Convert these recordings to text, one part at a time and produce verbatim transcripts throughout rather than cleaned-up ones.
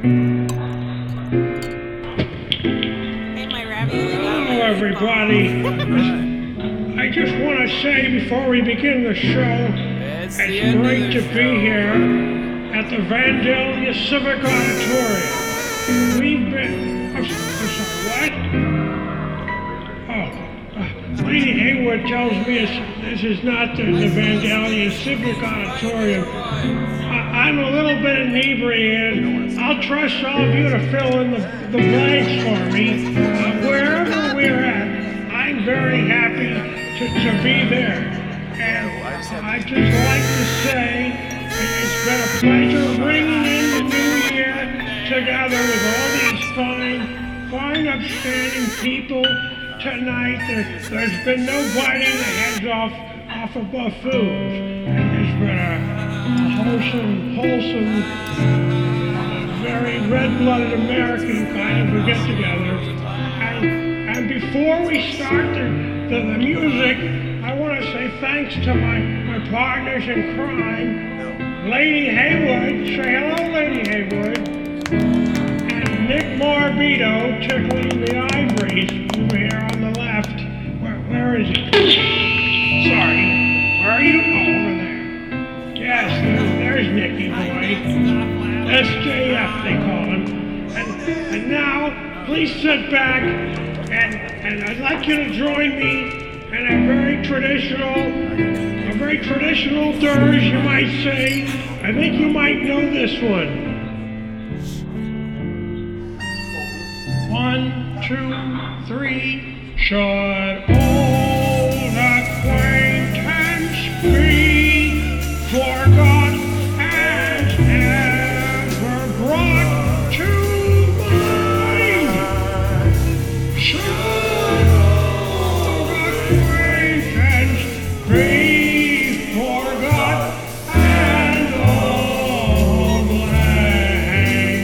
Hello, everybody. I just want to say before we begin the show, it's great to be here at the Vandalia Civic Auditorium. We've been... I'm, I'm sorry, what? Oh, uh, Lady Haywood tells me it's, this is not the, the Vandalia Civic Auditorium. I, I'm a little bit inebriated. I'll trust all of you to fill in the, the blanks for me. Uh, wherever we're at, I'm very happy to, to be there. And I'd just like to say it's been a pleasure bringing in the new year together with all these fine, fine, upstanding people tonight. There, there's been no biting the heads off, off of buffoons. And there's been a, a wholesome, wholesome, very red-blooded American kind of a get-together. And, and before we start the, the, the music, I want to say thanks to my, my partners in crime, Lady Haywood. Say hello, Lady Haywood. And Nick Morbido tickling the ivories over here on the left. Where, where is he? Sorry. Where are you? Oh, over there. Yes, there, there's Nicky boy. S J F they call him. And, and now, please sit back, and, and I'd like you to join me in a very traditional, a very traditional dirge, you might say. I think you might know this one. One, two, three. Should old acquaintance be forgot and ever brought to mind? Should old acquaintance be forgot and old lang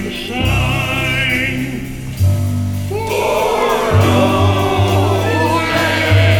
syne? For old lang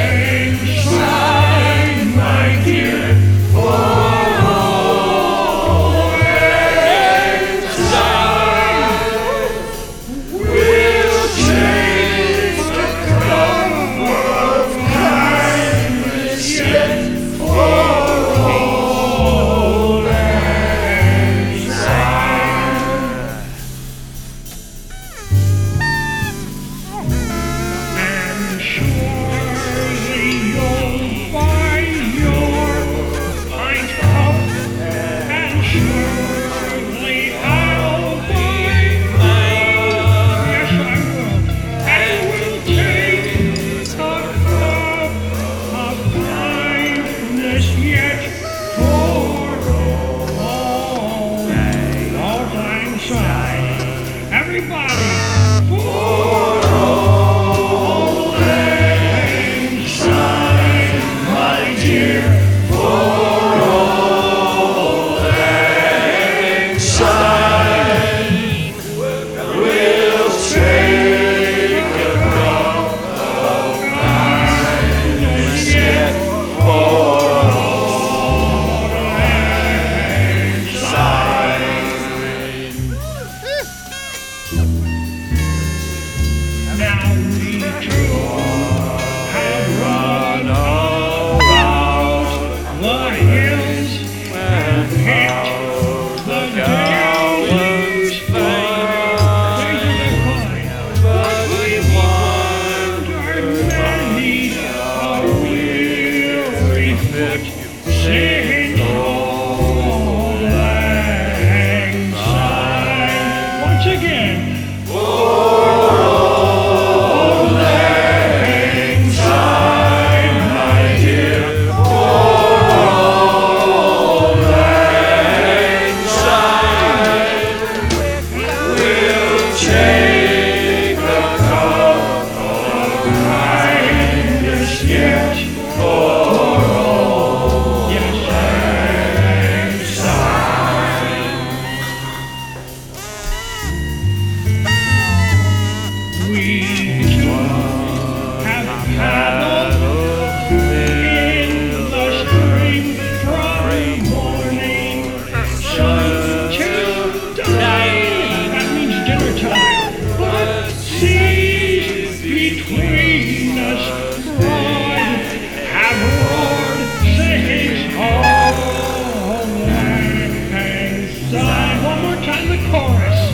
more time the chorus.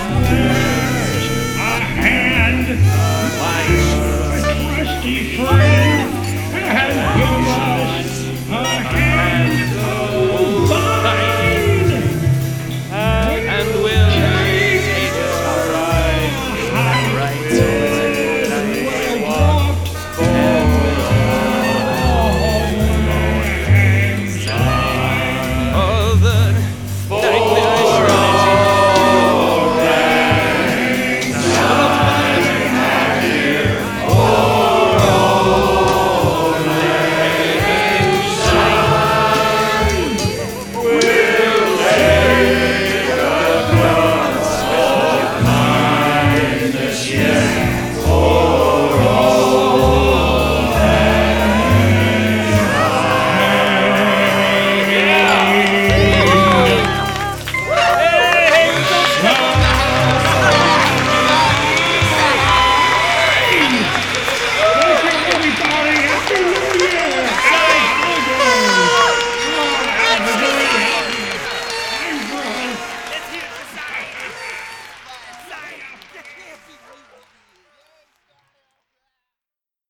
A trusty friend.